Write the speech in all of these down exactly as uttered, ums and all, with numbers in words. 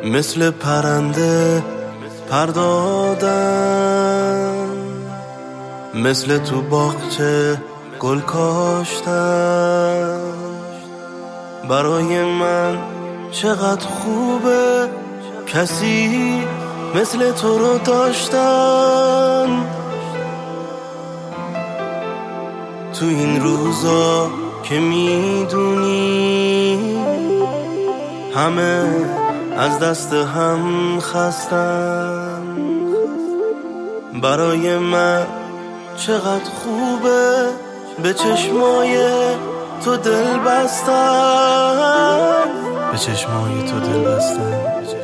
مثل پرنده پر دادم، مثل تو باغچه گل کاشتم. برای من چقدر خوبه کسی مثل تو رو داشتن. تو این روزا که میدونی همه از دست هم خستن، برای من چقدر خوبه به چشمای تو دل بستن، به چشمای تو دل بستن.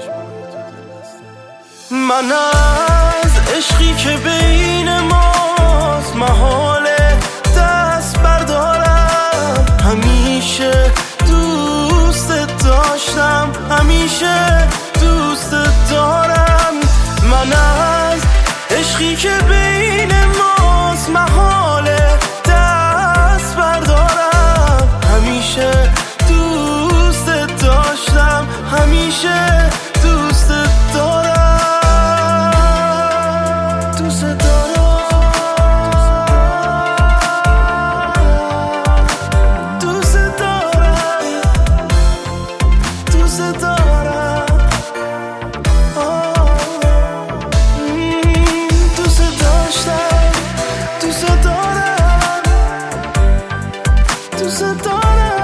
من از عشقی که بین ماست محاله دست بردارم. همیشه دوست داشتم، همیشه دوست دارم. من از عشقی که بین ماست محاله دست بردارم. همیشه دوست داشتم، همیشه دوست دارم. دوست دارم، دوست دارم، دوست دارم. دوست داشتم، دوست دارم، دوست دارم.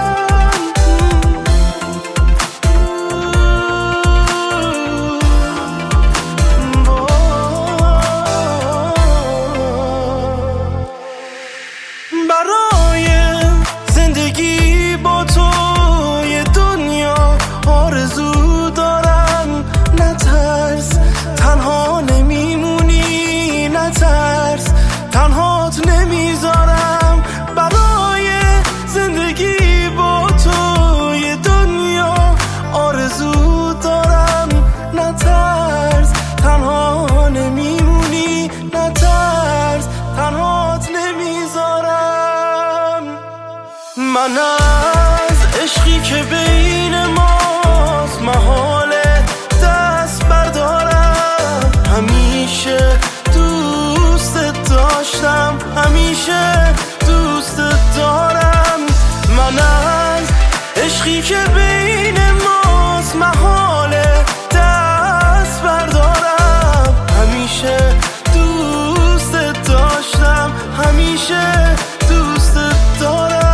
برای زندگی با تو یه دنیا آرزو دارم. نترس تنها نمیمونی، نترس تنهات نمیذارم. برای زندگی با تو یه دنیا آرزو دارم. نترس تنها نمیمونی، نترس تنهات نمیذارم. من از عشقی که بین ماست محاله دست بردارم. همیشه دوست داشتم، همیشه دوست دارم. من از عشقی که بین ماست محاله دست بردارم. همیشه دوست داشتم، همیشه دوست دارم.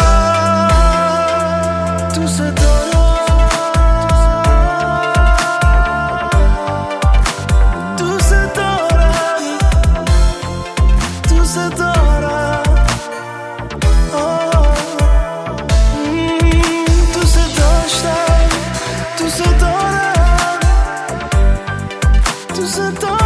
دوست دارم، دوست دارم، دوست دارم. آه. مم. دوست داشتم، دوست دارم، دوست دارم.